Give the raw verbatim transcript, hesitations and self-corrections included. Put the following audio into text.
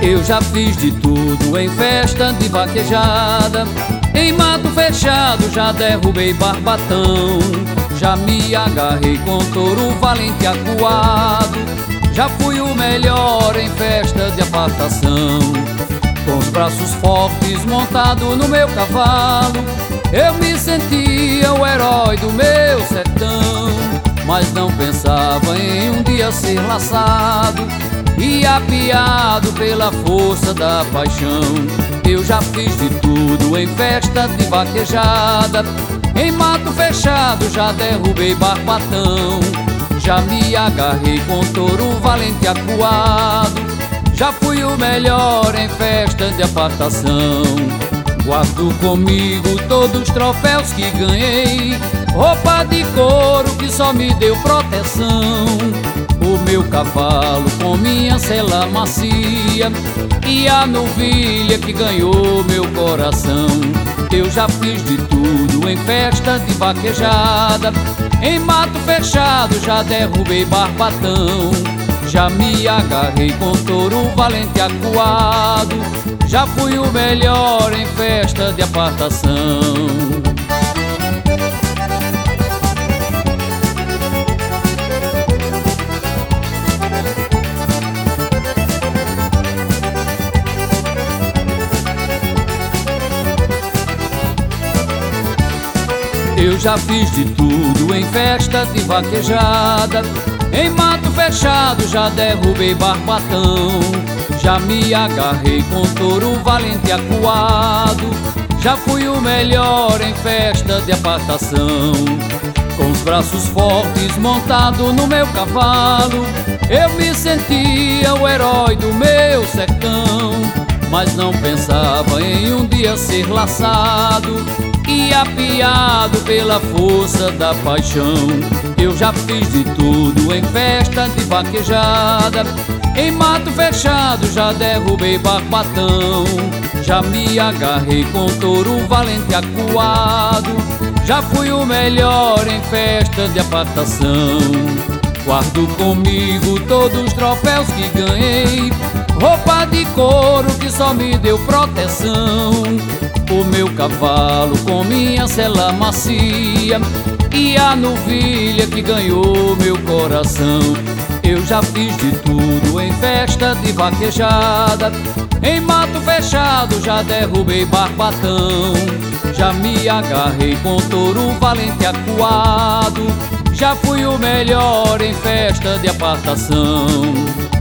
Eu já fiz de tudo em festa de vaquejada, em mato fechado já derrubei barbatão, já me agarrei com touro valente acuado, já fui o melhor em festa de apartação. Com os braços fortes montado no meu cavalo, eu me sentia o herói do meu sertão, mas não pensava em um dia ser laçado e apiado pela força da paixão. Eu já fiz de tudo em festa de vaquejada, em mato fechado já derrubei barbatão, já me agarrei com touro valente acuado, já fui o melhor em festa de apartação. Guardo comigo todos os troféus que ganhei, roupa de couro que só me deu proteção, o meu cavalo com minha sela macia e a novilha que ganhou meu coração. Eu já fiz de tudo em festa de vaquejada, em mato fechado já derrubei barbatão, já me agarrei com touro valente acuado, já fui o melhor em festa de apartação. Eu já fiz de tudo em festa de vaquejada, em mato fechado já derrubei barbatão, já me agarrei com touro valente acuado, já fui o melhor em festa de apartação. Com os braços fortes montado no meu cavalo, eu me sentia o herói do meu sertão, mas não pensava em um dia ser laçado e apiado pela força da paixão. Eu já fiz de tudo em festa de vaquejada, em mato fechado já derrubei barbatão, já me agarrei com touro valente acuado, já fui o melhor em festa de apartação. Guardo comigo todos os troféus que ganhei, roupa de couro que só me deu proteção, o meu cavalo com minha sela macia e a novilha que ganhou meu coração. Eu já fiz de tudo em festa de vaquejada, em mato fechado já derrubei barbatão, já me agarrei com touro valente acuado, já fui o melhor em festa de apartação.